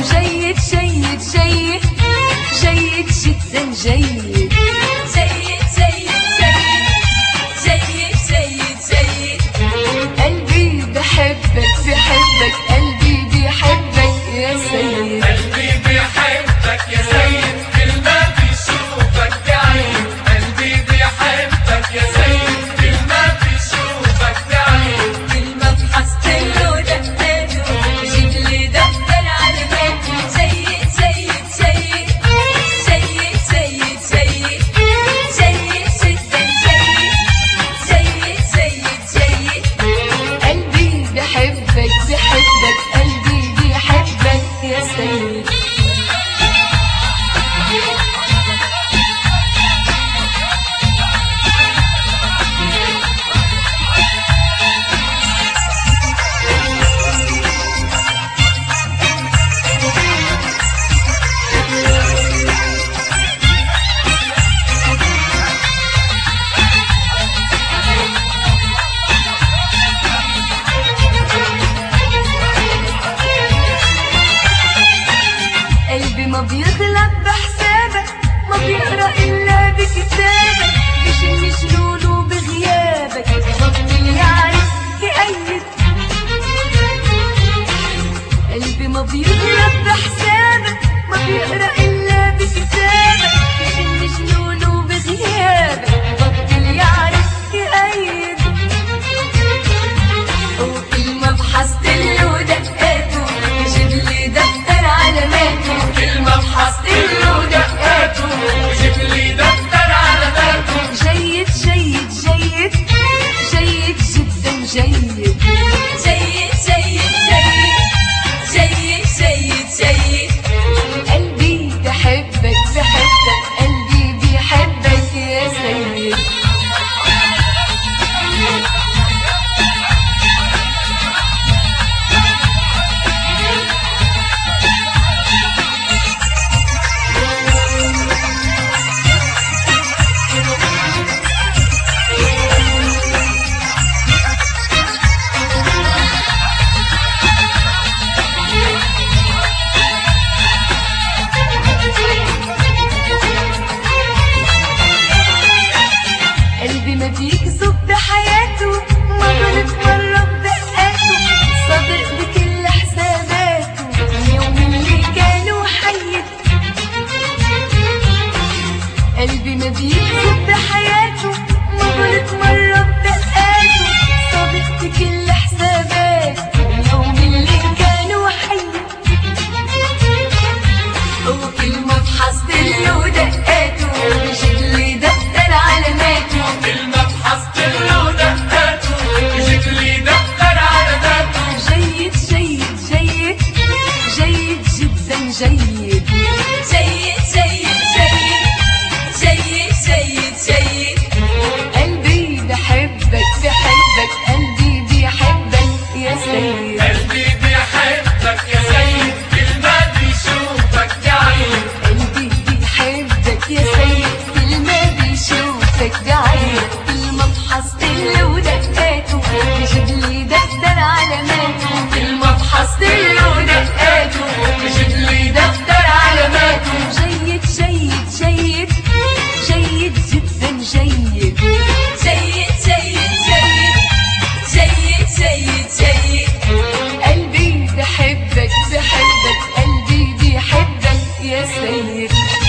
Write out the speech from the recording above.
جيد جيد جيد جيد جدا جيد جيد جيد جيد جيد جيد قلبي بحبك بحبك قلبي بيحبك يا سيد قلبي بيحبك يا سيد كل ما بيشوفك بعيد قلبي بيحبك يا سيد كل ما بيشوفك بعيد كل ما فحصت له دقاته بجيب لي دفتر على بيته سيد سيد سيد سيد سيد سيد سيد جدا سيد سيد سيد سيد قلبي بحبك بحبك قلبي بيحبك يا سيد قلبي ما بيغلب بحسابك ما بيقرأ إلا بكتابك بشم شلوله بغيابك بطل يعرف يأيد قلبي ما بيغلب بحسابك ما بيقرأ إلا بكتابك بشم شلوله بغيابك بطل يعرف يأيد وكل ما بحثت له دقاته بجيب لي دفتر علاماته كل ما بحثت له دقاته وجيب لي دفتر علاماته جيد جيد جيد جيد جدا جيد جيد جيد جيد جيد جيد جيد قلبي بحبك بحبك قلبي بيحبك يا سيد قلبي ما بيكذب بحياته ما غلط مرة بدقاته صادق بكل حساباته اليوم اللي كانوا حيد قلبي ما بيكذب بحياته ما غلط مرة بدقاته صادق بكل حساباته اليوم اللي كانوا حيد وكل ما فحصت له دقاته بجيب لي دفتر علاماته كل ما بحثت له دقاته بجيب لي دفتر علاماته جيد جيد جيد جيد جدا جيد جيد جيد جيد جيد جيد جيد قلبي بحبك بحبك قلبي بيحبك يا سيد قلبي بيحبك يا سيد كل ما بيشوفك بعيد قلبي بيحبك يا سيد كل ما بيشوفك بعيد كل ما فحصت له دقاته بجيب لي دفتر علاماته كل ما بحثت له دقاته بجيب لي دفتر علاماته جيد جيد جيد جيد جدا جيد جيد جيد جيد جيد جيد قلبي بحبك بحبك قلبي بيحبك يا سيد